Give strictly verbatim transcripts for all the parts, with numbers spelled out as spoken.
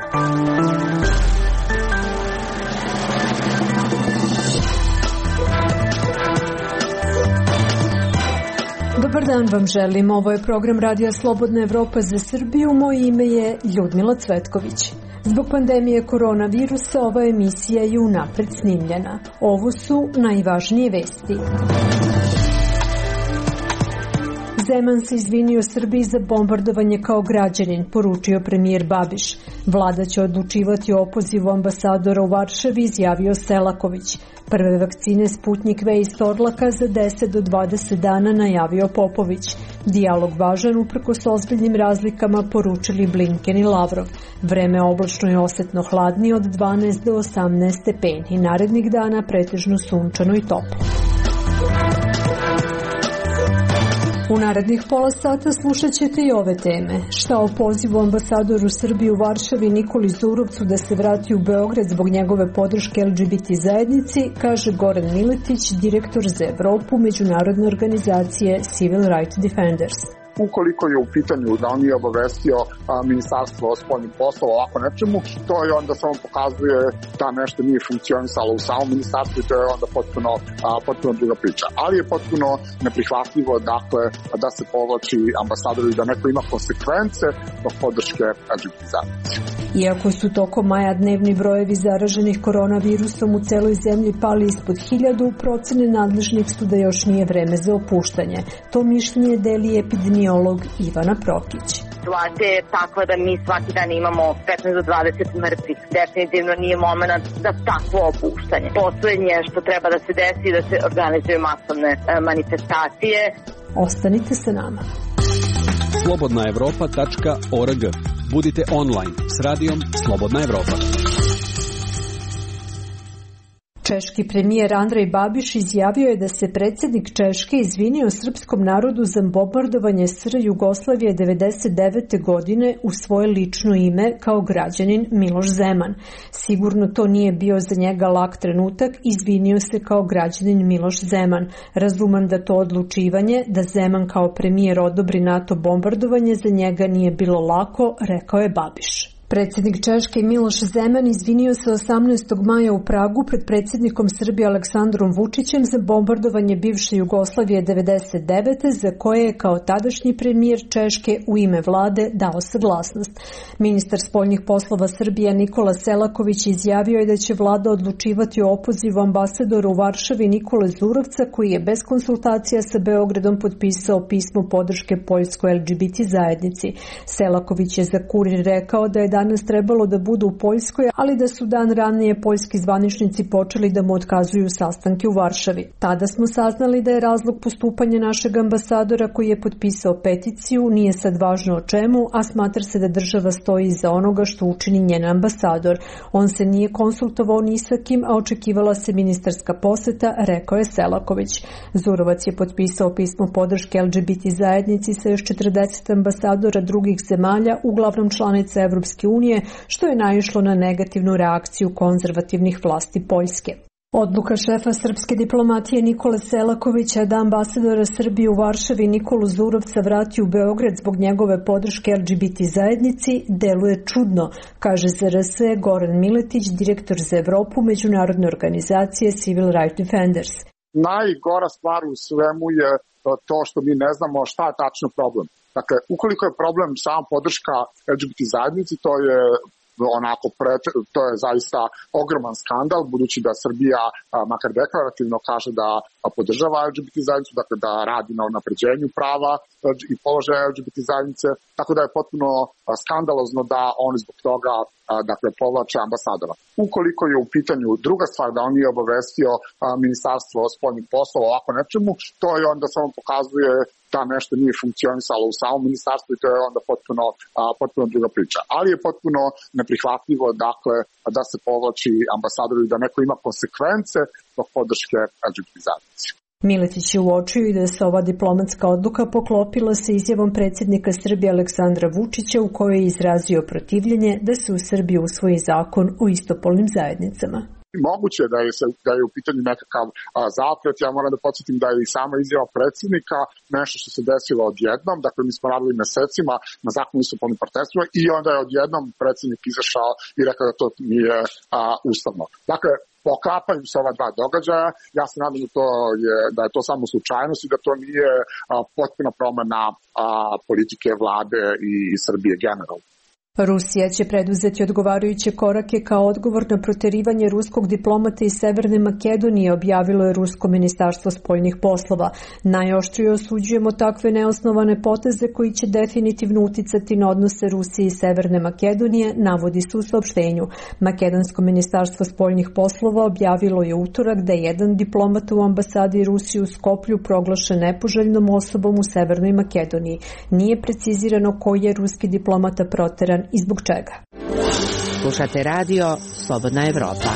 Dobar dan vam želim, ovo je program Radija Slobodna Evropa za Srbiju, moje ime je Ljudmila Cvetković. Zbog pandemije koronavirusa ova emisija je unapred snimljena. Ovo su najvažnije vesti. Zeman se izvinio Srbiji za bombardovanje kao građanin, poručio premijer Babiš. Vlada će odlučivati o opozivu ambasadora u Varšavi, izjavio Selaković. Prve vakcine Sputnik V iz Torlaka za deset do dvadeset dana, najavio Popović. Dijalog važan uprkos ozbiljnim razlikama, poručili Blinken i Lavrov. Vreme oblačno i osetno hladnije od dvanaest do osamnaest stepeni. Narednih dana pretežno sunčano i toplo. U narednih pola sata slušat ćete i ove teme. Šta o pozivu ambasadoru Srbije u Varšavi Nikoli Zurovcu da se vrati u Beograd zbog njegove podrške L G B T zajednici, kaže Goran Miletić, direktor za Evropu međunarodne organizacije Civil Rights Defenders. Ukoliko je u pitanju da on nije obavestio a, ministarstvo spoljnih poslova ovako nečemu, to je onda samo pokazuje da nešto nije funkcionisalo u samom ministarstvu i to je onda potpuno, a, potpuno druga priča. Ali je potpuno neprihvatljivo dakle, da se povlači ambasador i da neko ima konsekvence zbog podrške L G B T zajednice. Iako su tokom maja dnevni brojevi zaraženih koronavirusom u celoj zemlji pali ispod hiljadu, procene nadležnih su da još nije vreme za opuštanje. To mišljenje deli epidemiolog Ivana Prokić. Situacija je takva da mi svaki dan imamo petnaest do dvadeset mrtvih. Definitivno nije moment za takvo opuštanje. Poslednje što treba da se desi da se organizuju masovne e, manifestacije. Ostanite sa nama. slobodna evropa tačka org. Budite online s radijom Slobodna Evropa. Češki premijer Andrej Babiš izjavio je da se predsjednik Češke izvinio srpskom narodu za bombardovanje S R Jugoslavije devedeset devete godine u svoje lično ime kao građanin Miloš Zeman. Sigurno to nije bio za njega lak trenutak, izvinio se kao građanin Miloš Zeman. Razumem da to odlučivanje, da Zeman kao premijer odobri NATO bombardovanje, za njega nije bilo lako, rekao je Babiš. Predsjednik Češke Miloš Zeman izvinio se osamnaestog maja u Pragu pred predsjednikom Srbije Aleksandrom Vučićem za bombardovanje bivše Jugoslavije devedeset devete za koje je kao tadašnji premijer Češke u ime vlade dao saglasnost. Ministar spoljnih poslova Srbije Nikola Selaković izjavio je da će vlada odlučivati o opozivu ambasadora u Varšavi Nikole Zurovca, koji je bez konsultacija sa Beogradom potpisao pismo podrške poljskoj L G B T zajednici. Selaković je za Kurir rekao da je danas trebalo da budu u Poljskoj, ali da su dan ranije poljski zvaničnici počeli da mu otkazuju sastanke u Varšavi. Tada smo saznali da je razlog postupanja našeg ambasadora koji je potpisao peticiju, nije sad važno o čemu, a smatra se da država stoji iza onoga što učini njen ambasador. On se nije konsultovao ni sa kim, a očekivala se ministarska poseta, rekao je Selaković. Zurovac je potpisao pismo podrške L G B T zajednici sa još četrdeset ambasadora drugih zemalja, uglavnom članica Evropske unije, što je naišlo na negativnu reakciju konzervativnih vlasti Poljske. Odluka šefa srpske diplomatije Nikole Selakovića da ambasadora Srbije u Varšavi Nikolu Zurovca vrati u Beograd zbog njegove podrške L G B T zajednici deluje čudno, kaže za R S Goran Miletić, direktor za Evropu međunarodne organizacije Civil Rights Defenders. Najgora stvar u svemu je to što mi ne znamo šta je tačno problem. Dakle, ukoliko je problem sama podrška L G B T zajednici, to je onako pred, to je zaista ogroman skandal, budući da Srbija makar deklarativno kaže da podržava L G B T zajednicu, dakle da radi na unapređenju prava i položaja L G B T zajednice, tako da je potpuno skandalozno da oni zbog toga dakle povlače ambasadora. Ukoliko je u pitanju druga stvar da on nije obavestio ministarstvo spoljnih poslova ovako nečemu, to je onda samo pokazuje da nešto nije funkcionisalo u samom ministarstvu i to je onda potpuno, potpuno druga priča. Ali je potpuno neprihvatljivo dakle da se povlači ambasador i da neko ima konsekvence zbog podrške L G B T zajednici. Miletić je uočio i da se ova diplomatska odluka poklopila sa izjavom predsjednika Srbije Aleksandra Vučića u kojoj je izrazio protivljenje da se u Srbiji usvoji zakon o istopolnim zajednicama. Moguće da je, da je u pitanju nekakav a, zapret. Ja moram da podsjetim da je i sama izjava predsjednika nešto što se desilo odjednom. Dakle, mi smo radili mesecima na zakonu o polnim partnerstvima i onda je odjednom predsjednik izašao i rekao da to nije a, ustavno. Dakle, poklapaju se ova dva događaja. Ja se nadam da, to je, da je to samo slučajnost i da to nije a, potpuna promena a, politike vlade i, i Srbije generalno. Rusija će preduzeti odgovarajuće korake kao odgovor na proterivanje ruskog diplomata iz Severne Makedonije, objavilo je Rusko ministarstvo spoljnih poslova. Najoštrije osuđujemo takve neosnovane poteze koji će definitivno uticati na odnose Rusije i Severne Makedonije, navodi se u saopštenju. Makedonsko ministarstvo spoljnih poslova objavilo je utorak da je jedan diplomat u ambasadi Rusije u Skoplju proglašen nepoželjnom osobom u Severnoj Makedoniji. Nije precizirano koji je ruski diplomata proteran i zbog čega. Slušate radio Slobodna Evropa.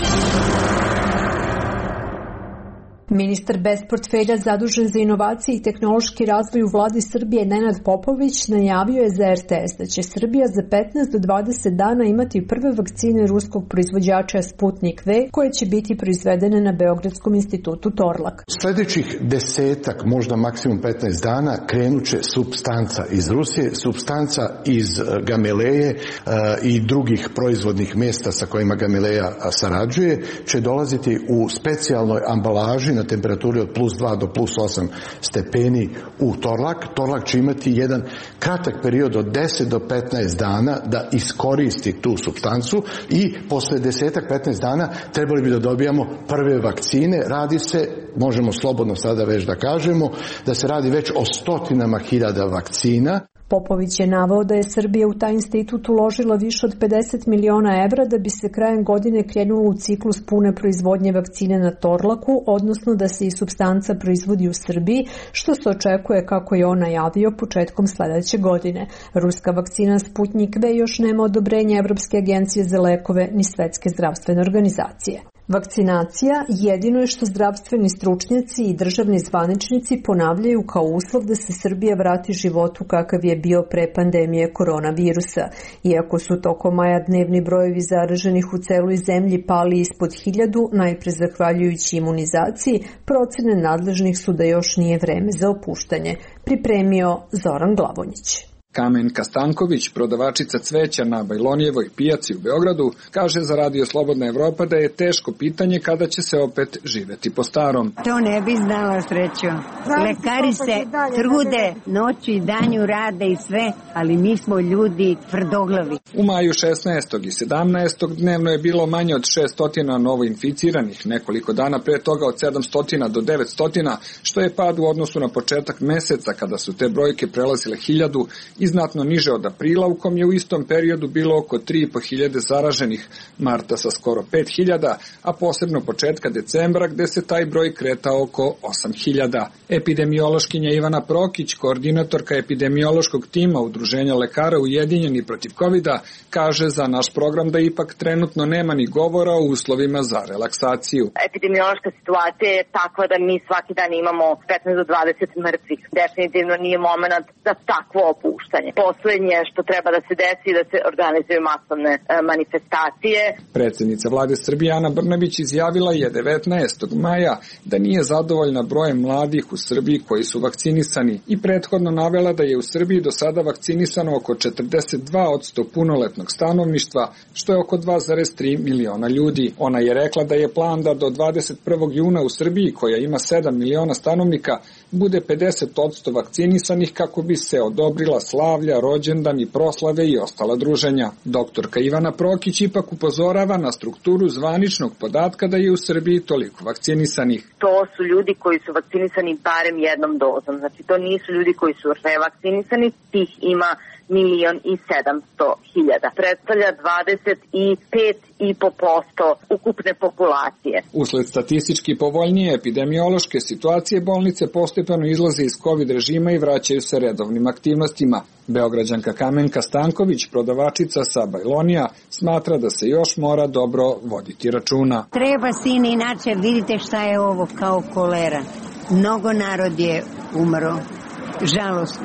Ministar bez portfelja zadužen za inovacije i tehnološki razvoj u vladi Srbije Nenad Popović najavio je za er te es da će Srbija za petnaest do dvadeset dana imati prve vakcine ruskog proizvođača Sputnik V koje će biti proizvedene na Beogradskom institutu Torlak. Sljedećih desetak, možda maksimum petnaest dana krenut će supstanca iz Rusije, supstanca iz Gamaleje i drugih proizvodnih mjesta sa kojima Gamaleja sarađuje će dolaziti u specijalnoj ambalaži na temperaturi od plus dva do plus osam stepeni u Torlak. Torlak će imati jedan kratak period od deset do petnaest dana da iskoristi tu supstancu i posle deset do petnaest dana trebali bi da dobijamo prve vakcine. Radi se, možemo slobodno sada već da kažemo, da se radi već o stotinama hiljada vakcina. Popović je naveo da je Srbija u taj institut uložila više od pedeset miliona evra da bi se krajem godine krenulo u ciklus pune proizvodnje vakcine na Torlaku, odnosno da se i supstanca proizvodi u Srbiji, što se očekuje, kako je on najavio, početkom sledeće godine. Ruska vakcina Sputnik V još nema odobrenja Evropske agencije za lekove ni Svetske zdravstvene organizacije. Vakcinacija jedino je što zdravstveni stručnjaci i državni zvaničnici ponavljaju kao uslov da se Srbija vrati životu kakav je bio pre pandemije koronavirusa. Iako su tokom maja dnevni brojevi zaraženih u celoj zemlji pali ispod hiljadu, najpre zahvaljujući imunizaciji, procene nadležnih su da još nije vreme za opuštanje. Pripremio Zoran Glavonjić. Kamenka Stanković, prodavačica cveća na Bajlonijevoj pijaci u Beogradu, kaže za Radio Slobodna Evropa da je teško pitanje kada će se opet živeti po starom. To ne bi znala, srećo. Lekari se trude, noću i danju rade i sve, ali mi smo ljudi tvrdoglavi. U maju šesnaestog i sedamnaestog dnevno je bilo manje od šesto novo inficiranih, nekoliko dana pre toga od sedamsto do devetsto, što je pad u odnosu na početak meseca kada su te brojke prelazile hiljadu i znatno niže od aprila, u kom je u istom periodu bilo oko tri i po hiljade zaraženih, marta sa skoro pet hiljada, a posebno početka decembra gde se taj broj kretao oko osam hiljada. Epidemiološkinja Ivana Prokić, koordinatorka epidemiološkog tima Udruženja lekara Ujedinjeni protiv kovida, kaže za naš program da ipak trenutno nema ni govora o uslovima za relaksaciju. Epidemiološka situacija je takva da mi svaki dan imamo petnaest do dvadeset mrtvih. Definitivno nije moment za takvo opuštanje. Poslednje što treba da se desi da se organizuju masovne e, manifestacije. Predsjednica vlade Srbije Ana Brnabić izjavila je devetnaestog maja da nije zadovoljna brojem mladih u Srbiji koji su vakcinisani i prethodno navela da je u Srbiji do sada vakcinisano oko četrdeset dva posto punoletnog stanovništva, što je oko dva zarez tri miliona ljudi. Ona je rekla da je plan da do dvadeset prvog juna u Srbiji, koja ima sedam miliona stanovnika, bude pedeset posto vakcinisanih kako bi se odobrila slavlja, rođendani, proslave i ostala druženja. Doktorka Ivana Prokić ipak upozorava na strukturu zvaničnog podatka da je u Srbiji toliko vakcinisanih. To su ljudi koji su vakcinisani barem jednom dozom. Znači to nisu ljudi koji su revakcinisani, tih ima milion i sedamsto hiljada. Predstavlja dvadeset pet i po posto ukupne populacije. Usled statistički povoljnije epidemiološke situacije, bolnice postepeno izlaze iz COVID režima i vraćaju se redovnim aktivnostima. Beograđanka Kamenka Stanković, prodavačica sa Bajlonija, smatra da se još mora dobro voditi računa. Treba, sine, inače vidite šta je ovo kao kolera. Mnogo narod je umro. Žalosno je.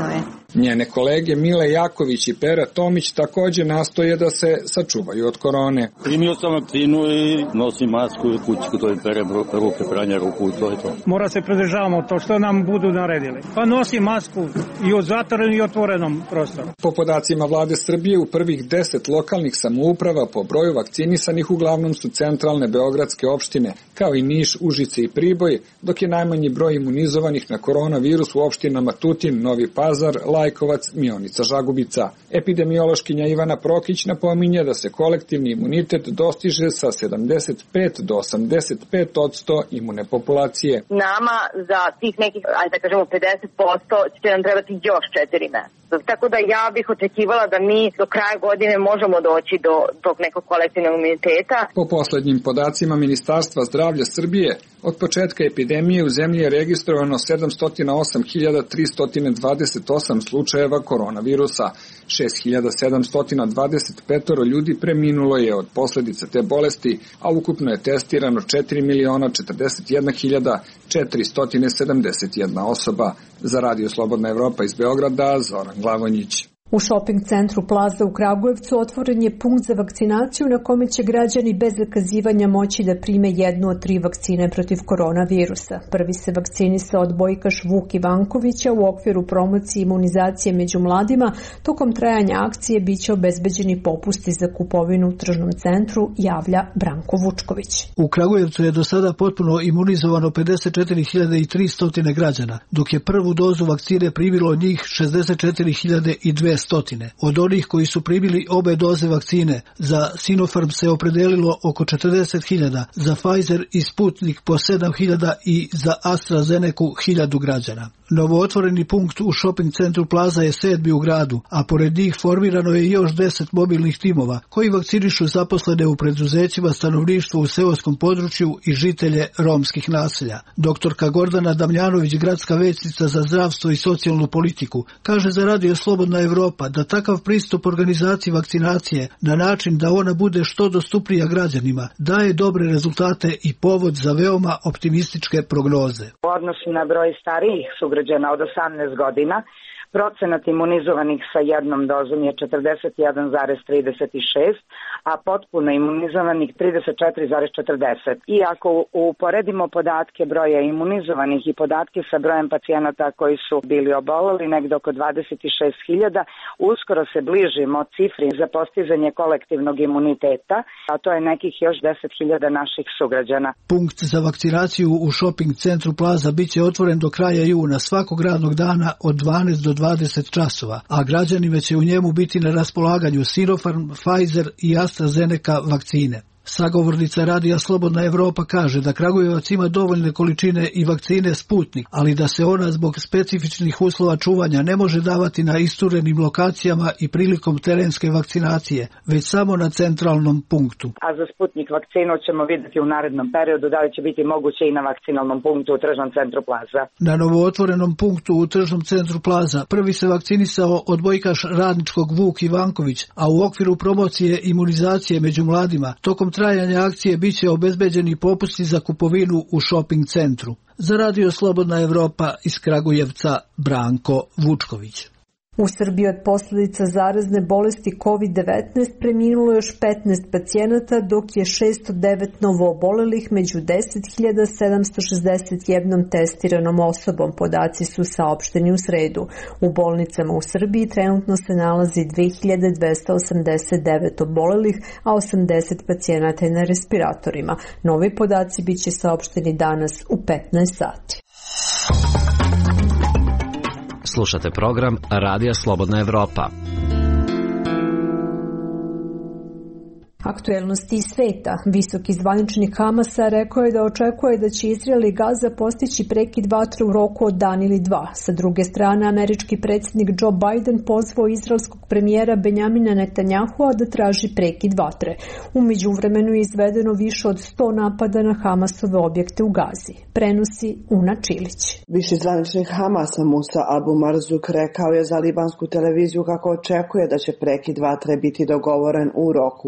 Njene kolege Mile Jaković i Pera Tomić takođe nastoje da se sačuvaju od korone. Primio sam vakcinu i nosim masku u kući, to je pere ruke, pranja ruku, to je to. Mora se pridržavamo to što nam budu naredili. Pa nosi masku i u zatvorenom i otvorenom prostoru. Po podacima vlade Srbije, u prvih deset lokalnih samouprava po broju vakcinisanih uglavnom su centralne beogradske opštine, kao i Niš, Užice i Priboj, dok je najmanji broj imunizovanih na koronavirus u opštinama Tutin, Novi Pazar, Lajkovac, Mionica, Žagubica. Epidemiološkinja Ivana Prokić napominje da se kolektivni imunitet dostiže sa sedamdeset pet do osamdeset pet posto imune populacije. Nama za tih nekih, ajde da kažemo pedeset posto će nam trebati još četiri meseca. Tako da ja bih očekivala da mi do kraja godine možemo doći do tog nekog kolektivnog imuniteta. Po poslednjim podacima Ministarstva zdravlja Srbije, od početka epidemije u zemlji je registrovano sedamsto osam hiljada tristo dvadeset osam slučajeva koronavirusa. šest hiljada sedamsto dvadeset pet ljudi preminulo je od posledica te bolesti, a ukupno je testirano četiri miliona četrdeset jedna hiljada četiristo sedamdeset jedna osoba. Za Radio Slobodna Evropa iz Beograda, Zoran Glavonjić. U šoping centru Plaza u Kragujevcu otvoren je punkt za vakcinaciju na kome će građani bez zakazivanja moći da prime jednu od tri vakcine protiv koronavirusa. Prvi se vakcinisao odbojkaš Vuk Ivankovića u okviru promocije imunizacije među mladima. Tokom trajanja akcije biće obezbeđeni popusti za kupovinu u tržnom centru, javlja Branko Vučković. U Kragujevcu je do sada potpuno imunizovano pedeset četiri hiljade tristo građana, dok je prvu dozu vakcine primilo njih šezdeset četiri hiljade dvesta. Od onih koji su primili obe doze vakcine, za Sinopharm se opredelilo oko četrdeset hiljada, za Pfizer i Sputnik po sedam hiljada i za AstraZeneca hiljadu građana. Novootvoreni punkt u šoping centru Plaza je sedmi u gradu, a pored njih formirano je još deset mobilnih timova koji vakcinišu zaposlene u preduzećima, stanovništvo u seoskom području i žitelje romskih naselja. Doktorka Gordana Damljanović, gradska većnica za zdravstvo i socijalnu politiku, kaže za Radio Slobodna Evropa da takav pristup organizaciji vakcinacije na način da ona bude što dostupnija građanima daje dobre rezultate i povod za veoma optimističke prognoze. U odnosu na broj starijih sugrađana od osamnaest godina, procenat imunizovanih sa jednom dozom je četrdeset jedan zarez trideset šest, a potpuno imunizovanih trideset četiri zarez četrdeset. I ako uporedimo podatke broja imunizovanih i podatke sa brojem pacijenata koji su bili oboleli, negde oko dvadeset šest hiljada, uskoro se bližimo cifri za postizanje kolektivnog imuniteta, a to je nekih još deset hiljada naših sugrađana. Punkt za vakcinaciju u šoping centru Plaza biće otvoren do kraja juna svakog radnog dana od dvanaest do dvadeset časova, a građanima će u njemu biti na raspolaganju Sinopharm, Pfizer i AstraZeneca vakcine. Sagovornica Radija Slobodna Evropa kaže da Kragujevac ima dovoljne količine i vakcine Sputnik, ali da se ona zbog specifičnih uslova čuvanja ne može davati na isturenim lokacijama i prilikom terenske vakcinacije, već samo na centralnom punktu. A za Sputnik vakcinu ćemo vidjeti u narednom periodu da li će biti moguće i na vakcinalnom punktu u tržnom centru Plaza. Na novootvorenom punktu u tržnom centru Plaza prvi se vakcinisao odbojkaš radničkog Vuk Ivanković, a u okviru promocije imunizacije među mladima tokom trajanja akcije biće obezbeđeni popusti za kupovinu u šoping centru. Za Radio Slobodna Evropa iz Kragujevca, Branko Vučković. U Srbiji od posljedica zarazne bolesti kovid devetnaest preminulo još petnaest pacijenata, dok je šessto devet novoobolelih među deset hiljada sedamsto šezdeset jedna testiranom osobom. Podaci su saopšteni u sredu. U bolnicama u Srbiji trenutno se nalazi dve hiljade dvesta osamdeset devet obolelih, a osamdeset pacijenata je na respiratorima. Novi podaci biće saopšteni danas u petnaest sati. Slušate program Radija Slobodna Evropa. Aktuelnosti iz sveta. Visoki zvaničnik Hamasa rekao je da očekuje da će Izrael i Gaza postići prekid vatre u roku od dan ili dva. Sa druge strane, američki predsjednik Joe Biden pozvao izraelskog premijera Benjamina Netanyahua da traži prekid vatre. U međuvremenu je izvedeno više od sto napada na Hamasove objekte u Gazi. Prenosi Una Čilić. Viši zvaničnik Hamasa Musa Abu Marzuk rekao je za libansku televiziju kako očekuje da će prekid vatre biti dogovoren u roku od jednog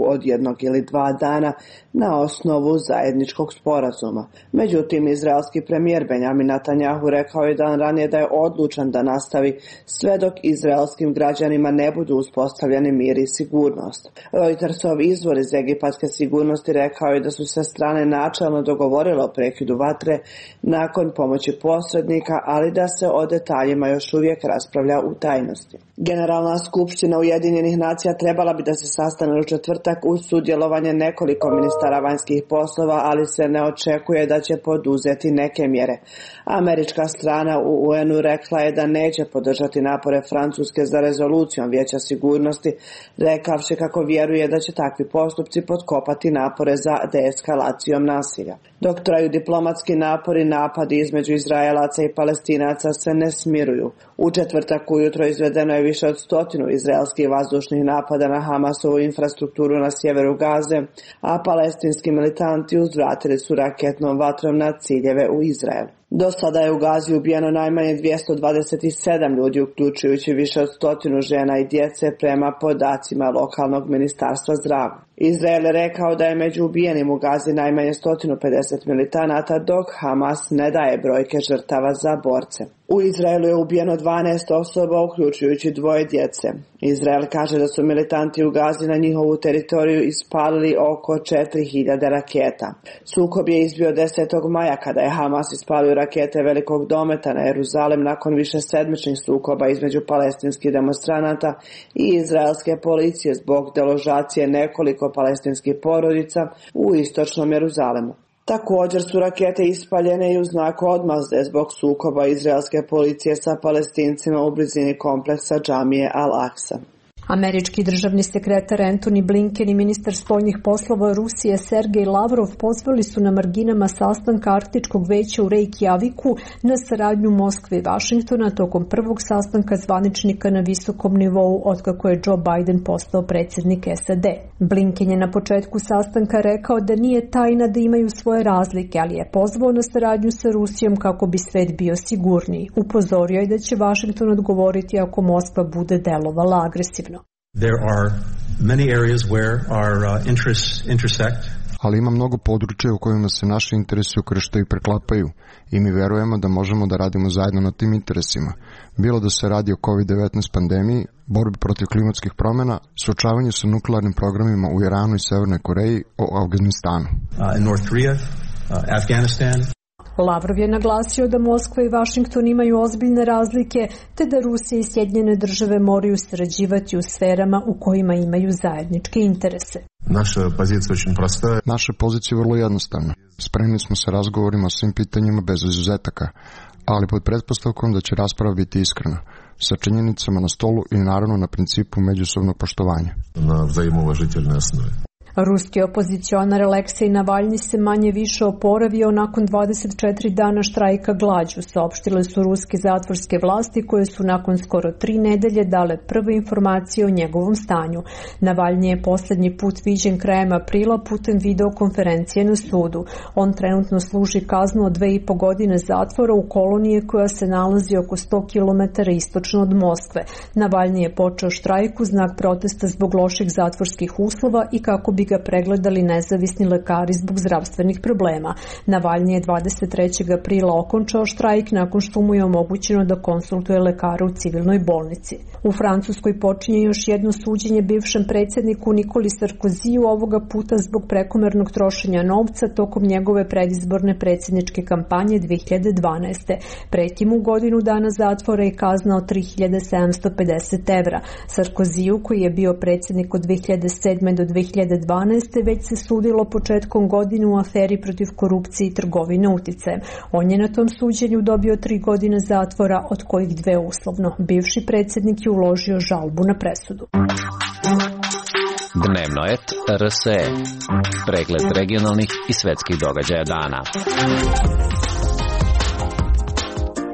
jednog ili dva dana na osnovu zajedničkog sporazuma. Međutim, izraelski premijer Benjamin Netanjahu rekao je dan ranije da je odlučan da nastavi sve dok izraelskim građanima ne budu uspostavljeni mir i sigurnost. Reutersov izvor iz egipatske sigurnosti rekao je da su se strane načelno dogovorile o prekidu vatre nakon pomoći posrednika, ali da se o detaljima još uvijek raspravlja u tajnosti. Generalna skupština Ujedinjenih nacija trebala bi da se sastane u četvrtak uz sudjelovanje nekoliko ministara vanjskih poslova, ali se ne očekuje da će poduzeti neke mjere. Američka strana u U N-u rekla je da neće podržati napore Francuske za rezolucijom Vijeća sigurnosti, rekavši kako vjeruje da će takvi postupci potkopati napore za deeskalacijom nasilja. Dok traju diplomatski napori, napadi između Izraelaca i Palestinaca se ne smiruju. U četvrtak ujutro izvedeno je više od stotinu izraelskih vazdušnih napada na Hamasovu infrastrukturu na sjeveru Gaze, a palestinski militanti uzvratili su raketnom vatrom na ciljeve u Izraelu. Do sada je u Gazi ubijeno najmanje dvjesto dvadeset sedam ljudi, uključujući više od stotinu žena i djece prema podacima lokalnog ministarstva zdravlja. Izrael je rekao da je među ubijenim u Gazi najmanje sto pedeset militanata, dok Hamas ne daje brojke žrtava za borce. U Izraelu je ubijeno dvanaest osoba, uključujući dvoje djece. Izrael kaže da su militanti u Gazi na njihovu teritoriju ispalili oko četiri hiljade raketa. Sukob je izbio desetog maja kada je Hamas ispalio rakete velikog dometa na Jeruzalem nakon više sedmičnih sukoba između palestinskih demonstranata i izraelske policije zbog deložacije nekoliko palestinskih porodica u istočnom Jeruzalemu. Također su rakete ispaljene i u znaku odmazde zbog sukoba izraelske policije sa Palestincima u blizini kompleksa džamije Al-Aqsa. Američki državni sekretar Antony Blinken i ministar spoljnih poslova Rusije Sergej Lavrov pozvali su na marginama sastanka Arktičkog veća u Reykjaviku na saradnju Moskve i Vašingtona tokom prvog sastanka zvaničnika na visokom nivou otkako je Joe Biden postao predsjednik S A D. Blinken je na početku sastanka rekao da nije tajna da imaju svoje razlike, ali je pozvao na saradnju sa Rusijom kako bi svet bio sigurniji. Upozorio je da će Vašington odgovoriti ako Moskva bude delovala agresivno. There are many areas where our uh, interests intersect. Ali ima mnogo područja u kojima se naši interesi ukrštaju i preklapaju i mi verujemo da možemo da radimo zajedno na tim interesima. Bilo da se radi o kovid devetnaest pandemiji, borbi protiv klimatskih promjena, suočavanju sa nuklearnim programima u Iranu i Severnoj Koreji, o Afganistanu. Uh, in North Korea, uh, Afghanistan. Lavrov je naglasio da Moskva i Vašington imaju ozbiljne razlike, te da Rusija i Sjedinjene države moraju sarađivati u sferama u kojima imaju zajedničke interese. Naša pozicija je prosta. Naša pozicija je vrlo jednostavna. Spremni smo sa razgovorima o svim pitanjima bez izuzetaka, ali pod pretpostavkom da će rasprava biti iskrena, sa činjenicama na stolu i naravno na principu međusobnog poštovanja. Na взаимоуважительной основе. Ruski opozicionar Aleksej Navalni se manje više oporavio nakon dvadeset četiri dana štrajka glađu, saopštile su ruske zatvorske vlasti koje su nakon skoro tri nedelje dale prve informacije o njegovom stanju. Navalni je posljednji put viđen krajem aprila putem videokonferencije na sudu. On trenutno služi kaznu od dve i po godine zatvora u koloniji koja se nalazi oko sto kilometara istočno od Moskve. Navalni je počeo štrajk u znak protesta zbog loših zatvorskih uslova i kako bi ga pregledali nezavisni lekari zbog zdravstvenih problema. Navalni je dvadeset trećeg aprila okončao štrajk nakon što mu je omogućeno da konsultuje lekara u civilnoj bolnici. U Francuskoj počinje još jedno suđenje bivšem predsjedniku Nikoli Sarkoziju, ovoga puta zbog prekomernog trošenja novca tokom njegove predizborne predsjedničke kampanje dve hiljade dvanaeste. Preti mu godinu dana zatvora i kazna od tri hiljade sedamsto pedeset evra. Sarkoziju, koji je bio predsjednik od dve hiljade sedme do dve hiljade dvanaeste, već se sudilo početkom godine u aferi protiv korupcije i trgovine uticajem. On je na tom suđenju dobio tri godine zatvora, od kojih dve uslovno. Bivši predsjednik je uložio žalbu na presudu. Dnevno et R S E. Pregled regionalnih i svetskih događaja dana.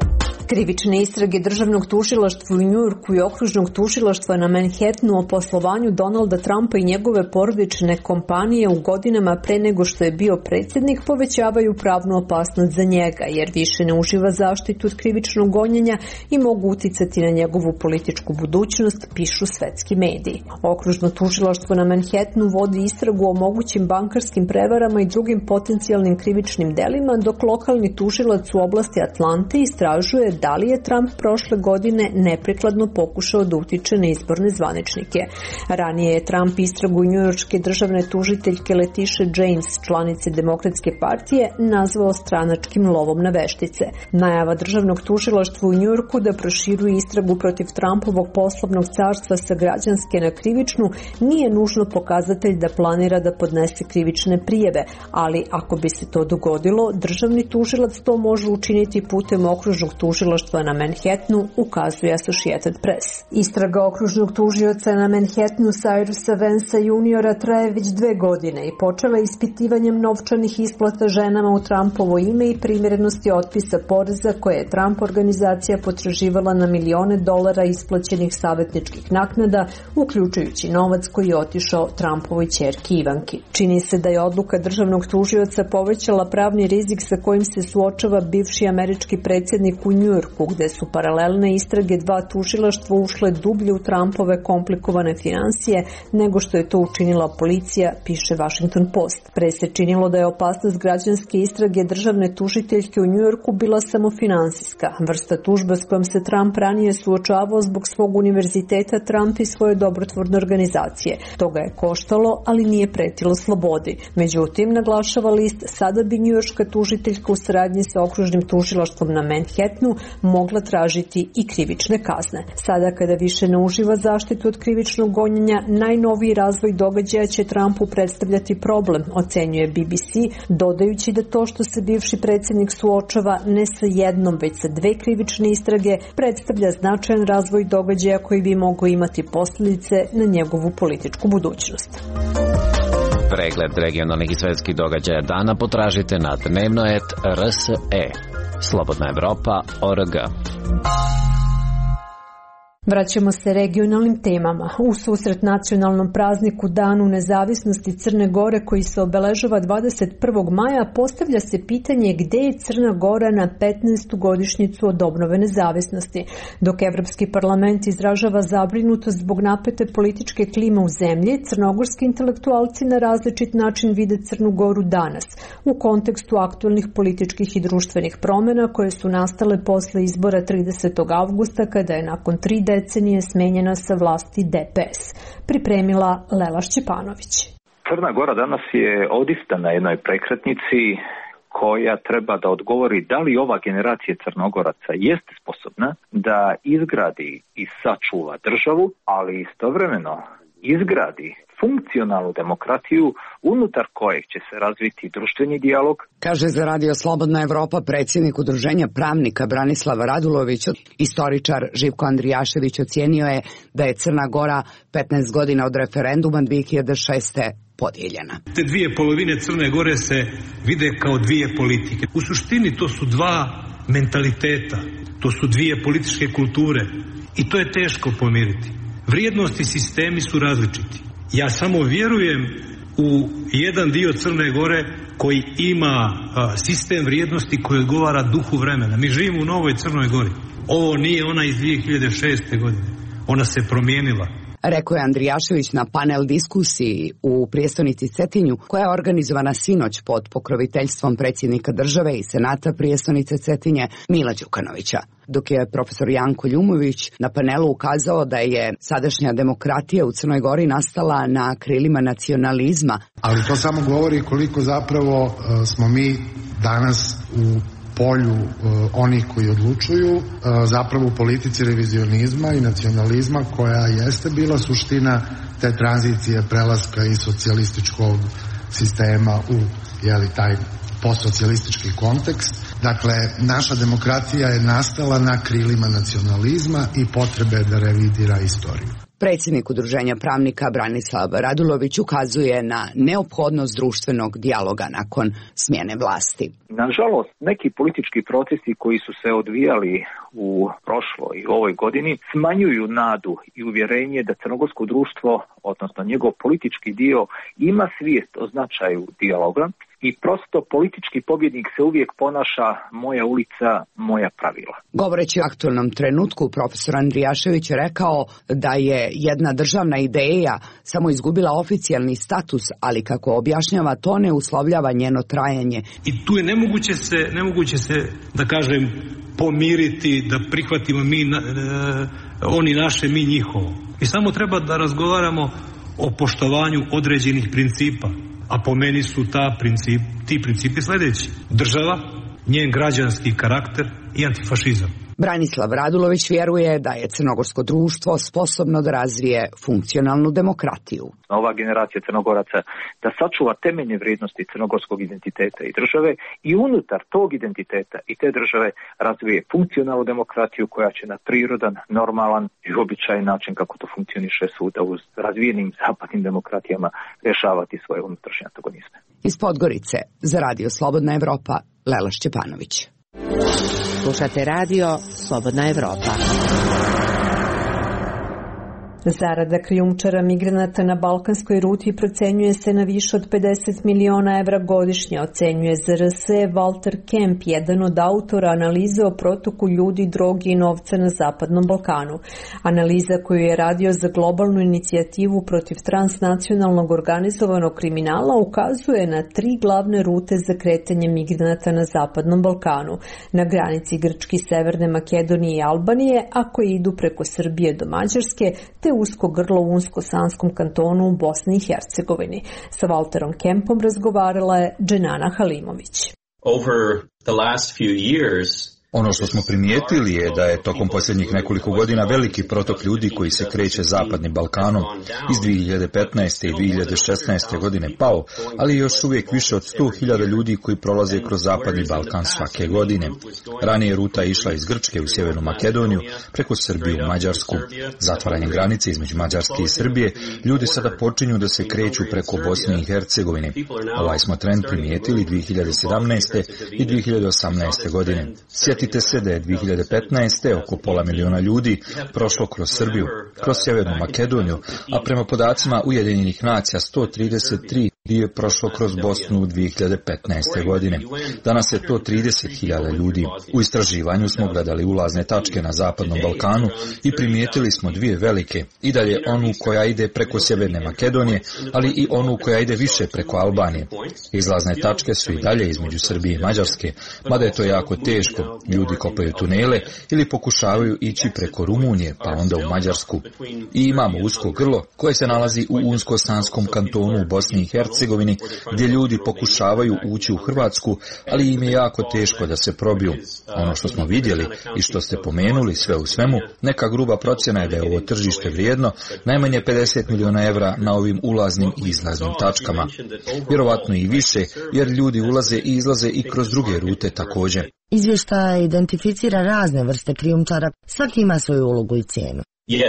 Krivične istrage državnog tužilaštva u Njujorku i okružnog tužilaštva na Manhattanu o poslovanju Donalda Trumpa i njegove porodične kompanije u godinama pre nego što je bio predsjednik povećavaju pravnu opasnost za njega, jer više ne uživa zaštitu od krivičnog gonjenja i mogu uticati na njegovu političku budućnost, pišu svetski mediji. Okružno tužilaštvo na Manhattanu vodi istragu o mogućim bankarskim prevarama i drugim potencijalnim krivičnim delima, dok lokalni tužilac u oblasti Atlante istražuje da li je Trump prošle godine neprikladno pokušao da utiče na izborne zvaničnike. Ranije je Trump istragu njujorške državne tužiteljke Letitia James, članice Demokratske partije, nazvao stranačkim lovom na veštice. Najava državnog tužilaštva u Njujorku da proširuje istragu protiv Trumpovog poslovnog carstva sa građanske na krivičnu nije nužno pokazatelj da planira da podnese krivične prijeve, ali ako bi se to dogodilo, državni tužilac to može učiniti putem okružnog tužilaštva na Manhattanu, ukazuje Associated Press. Istraga okružnog tužioca na Manhattanu Cyrusa Vansa juniora traje već dve godine i počela ispitivanjem novčanih isplata ženama u Trumpovo ime i primjerenosti otpisa poreza koje je Trump organizacija potraživala na milione dolara isplaćenih savjetničkih naknada, uključujući novac koji je otišao Trumpovoj ćerki Ivanki. Čini se da je odluka državnog tužioca povećala pravni rizik sa kojim se suočava bivši američki predsjednik u Njujorku, gde su paralelne istrage dva tužilaštva ušle dublje u Trumpove komplikovane finansije nego što je to učinila policija, piše Washington Post. Pre se činilo da je opasnost građanske istrage državne tužiteljke u Njujorku bila samo finansijska, vrsta tužba s kojom se Trump ranije suočavao zbog svog univerziteta Trump i svoje dobrotvorne organizacije. Toga je koštalo, ali nije pretilo slobodi. Međutim, naglašava list, sada bi njujorška tužiteljka u saradnji sa okružnim tužilaštvom na Manhattanu mogla tražiti i krivične kazne. Sada kada više ne uživa zaštitu od krivičnog gonjenja, najnoviji razvoj događaja će Trumpu predstavljati problem, ocenjuje B B C, dodajući da to što se bivši predsjednik suočava ne sa jednom, već sa dve krivične istrage, predstavlja značajan razvoj događaja koji bi mogao imati posljedice na njegovu političku budućnost. Pregled regionalnih i svetskih događaja dana potražite na dnevnoet R S E. Slobodna Evropa, O R G. Vraćamo se regionalnim temama. U susret nacionalnom prazniku Danu nezavisnosti Crne Gore koji se obeležava dvadeset prvog maja postavlja se pitanje gde je Crna Gora na petnaestu godišnjicu od obnove nezavisnosti. Dok Evropski parlament izražava zabrinutost zbog napete političke klime u zemlji, crnogorski intelektualci na različit način vide Crnu Goru danas, u kontekstu aktualnih političkih i društvenih promjena koje su nastale posle izbora tridesetog avgusta kada je nakon tri decenije smenjena sa vlasti D P S. Pripremila Lela Šćepanović. Crna Gora danas je odista na jednoj prekretnici koja treba da odgovori da li ova generacija Crnogoraca jeste sposobna da izgradi i sačuva državu, ali istovremeno izgradi funkcionalnu demokratiju unutar kojeg će se razviti društveni dijalog. Kaže za Radio Slobodna Evropa predsjednik Udruženja pravnika Branislav Radulović. Istoričar Živko Andrijašević ocijenio je da je Crna Gora petnaest godina od referenduma dve hiljade šeste podijeljena. Te dvije polovine Crne Gore se vide kao dvije politike. U suštini to su dva mentaliteta, to su dvije političke kulture i to je teško pomiriti. Vrijednosti sistemi su različiti. Ja samo vjerujem u jedan dio Crne Gore koji ima a, sistem vrijednosti koji odgovara duhu vremena. Mi živimo u novoj Crnoj Gori. Ovo nije ona iz dve hiljade šeste godine. Ona se promijenila. Rekao je Andrijašević na panel diskusiji u prijestolnici Cetinju, koja je organizovana sinoć pod pokroviteljstvom predsjednika države i senata prijestolnice Cetinje Mila Đukanovića. Dok je profesor Janko Ljumović na panelu ukazao da je sadašnja demokratija u Crnoj Gori nastala na krilima nacionalizma. Ali to samo govori koliko zapravo uh, smo mi danas u polju uh, onih koji odlučuju, uh, zapravo u politici revizionizma i nacionalizma koja jeste bila suština te tranzicije prelaska iz socijalističkog sistema u jeli, taj postsocijalistički kontekst. Dakle, naša demokratija je nastala na krilima nacionalizma i potrebe da revidira istoriju. Predsjednik Udruženja pravnika Branislav Radulović ukazuje na neophodnost društvenog dijaloga nakon smjene vlasti. Nažalost, neki politički procesi koji su se odvijali u prošloj i ovoj godini smanjuju nadu i uvjerenje da crnogorsko društvo, odnosno njegov politički dio, ima svijest o značaju dijaloga i prosto politički pobjednik se uvijek ponaša moja ulica, moja pravila. Govoreći o aktualnom trenutku, profesor Andrijašević je rekao da je jedna državna ideja samo izgubila oficijalni status, ali kako objašnjava, to ne uslovljava njeno trajanje. I tu je nemoguće se, nemoguće se da kažem, pomiriti, da prihvatimo mi e, oni naše, mi njihovo. I samo treba da razgovaramo o poštovanju određenih principa. A po meni su ta princip, ti principi sljedeći. Država, njen građanski karakter i antifašizam. Branislav Radulović vjeruje da je crnogorsko društvo sposobno da razvije funkcionalnu demokratiju. Ova generacija Crnogoraca da sačuva temeljne vrijednosti crnogorskog identiteta i države i unutar tog identiteta i te države razvije funkcionalnu demokratiju koja će na prirodan, normalan i običajan način kako to funkcioniše svuda uz razvijenim zapadnim demokratijama rješavati svoje unutrašnje antagonizme. Iz Podgorice za Radio Slobodna Evropa, Lela Šćepanović. Slušate radio Slobodna Evropa. Zarada krijumčara migranata na balkanskoj ruti procenjuje se na više od pedeset miliona evra godišnje, ocenjuje Z R S Walter Kemp, jedan od autora analize o protoku ljudi, drogi i novca na Zapadnom Balkanu. Analiza koju je radio za globalnu inicijativu protiv transnacionalnog organizovanog kriminala ukazuje na tri glavne rute za kretanje migranata na Zapadnom Balkanu, na granici Grčke, Severne Makedonije i Albanije, a koje idu preko Srbije do Mađarske, te usko grlo u Unsko-Sanskom kantonu u Bosni i Hercegovini. Sa Walterom Kempom razgovarala je Dženana Halimović. Over the last few years, ono što smo primijetili je da je tokom posljednjih nekoliko godina veliki protok ljudi koji se kreće Zapadnim Balkanom iz dvije hiljade petnaeste i dvije hiljade šesnaeste godine pao, ali je još uvijek više od sto hiljada ljudi koji prolaze kroz Zapadni Balkan svake godine. Ranije ruta je išla iz Grčke u Sjevernu Makedoniju preko Srbije u Mađarsku. Zatvaranjem granice između Mađarske i Srbije, ljudi sada počinju da se kreću preko Bosne i Hercegovine. Ovaj smo trend primijetili dvije hiljade sedamnaeste i dvije hiljade osamnaeste godine. Sjetite se da je dvije hiljade petnaeste oko pola miliona ljudi prošlo kroz Srbiju, kroz Sjevernu Makedoniju, a prema podacima Ujedinjenih nacija sto trideset tri je prošlo kroz Bosnu u dvije hiljade petnaeste godine. Danas je to trideset hiljada ljudi. U istraživanju smo gledali ulazne tačke na Zapadnom Balkanu i primijetili smo dvije velike, i dalje onu koja ide preko Sjeverne Makedonije, ali i onu koja ide više preko Albanije. Izlazne tačke su i dalje između Srbije i Mađarske, mada je to jako teško. Ljudi kopaju tunele ili pokušavaju ići preko Rumunije, pa onda u Mađarsku. I imamo usko grlo koje se nalazi u Unsko-Sanskom kantonu u Bosni i Hercegovini, gdje ljudi pokušavaju ući u Hrvatsku, ali im je jako teško da se probiju. Ono što smo vidjeli i što ste pomenuli sve u svemu, neka gruba procjena je da je ovo tržište vrijedno najmanje pedeset miliona evra na ovim ulaznim i izlaznim tačkama. Vjerovatno i više, jer ljudi ulaze i izlaze i kroz druge rute također. Izvještaj identificira razne vrste krijumčara, svaki ima svoju ulogu i cijenu.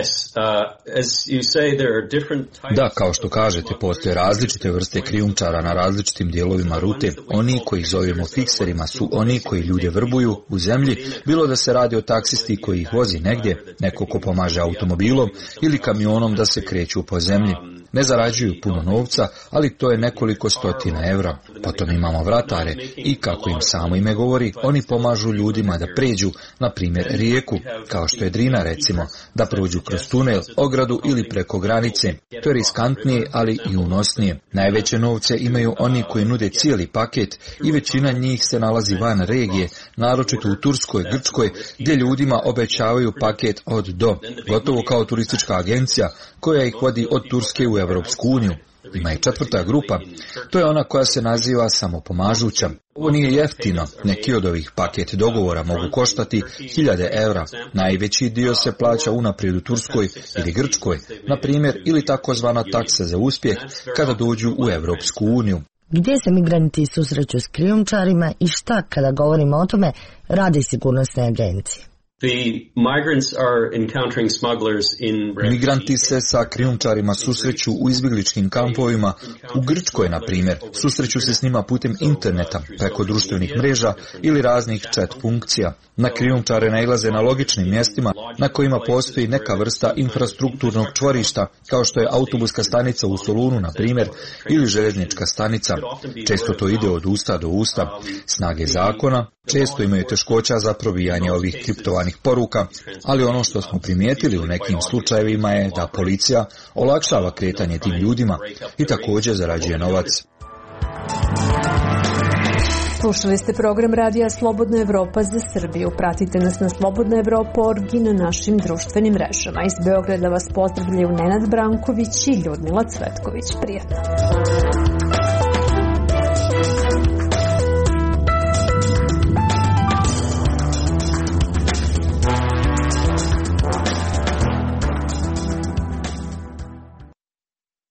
Da, kao što kažete, postoje različite vrste krijumčara na različitim dijelovima rute. Oni koji zovemo fikserima su oni koji ljude vrbuju u zemlji, bilo da se radi o taksisti koji ih vozi negdje, neko ko pomaže automobilom ili kamionom da se kreću po zemlji. Ne zarađuju puno novca, ali to je nekoliko stotina evra. Potom imamo vratare i, kako im samo ime govori, oni pomažu ljudima da pređu, na primjer, rijeku, kao što je Drina recimo, da prođu kroz tunel, ogradu ili preko granice. To je riskantnije, ali i unosnije. Najveće novce imaju oni koji nude cijeli paket i većina njih se nalazi van regije, naročito u Turskoj, Grčkoj, gdje ljudima obećavaju paket od do, gotovo kao turistička agencija koja ih vodi od Turske u Evropsku uniju. Ima i četvrta grupa, to je ona koja se naziva samopomažuća. Ovo nije jeftino, neki od ovih paket dogovora mogu koštati hiljade evra. Najveći dio se plaća unaprijed u Turskoj ili Grčkoj, na primjer, ili takozvana taksa za uspjeh kada dođu u Evropsku uniju. Gdje se migranti susreću s krijumčarima i šta, kada govorimo o tome, radi sigurnosne agencije? Migranti se sa krijumčarima susreću u izbjegličkim kampovima. U Grčkoj, na primjer, susreću se s njima putem interneta, preko društvenih mreža ili raznih chat funkcija. Na krijumčare nailaze na logičnim mjestima na kojima postoji neka vrsta infrastrukturnog čvorišta, kao što je autobuska stanica u Solunu, na primjer, ili željeznička stanica. Često to ide od usta do usta. Snage zakona često imaju teškoća za probijanje ovih kriptovanih poruka, ali ono što smo primijetili u nekim slučajevima je da policija olakšava kretanje tim ljudima i također zarađuje novac. Slušali ste program radija Slobodna Evropa za Srbiju. Pratite nas na Slobodna Evropa punkt org i na našim društvenim mrežama. Iz Beograda vas pozdravljaju Nenad Branković i Ljudmila Cvetković. Prijatno.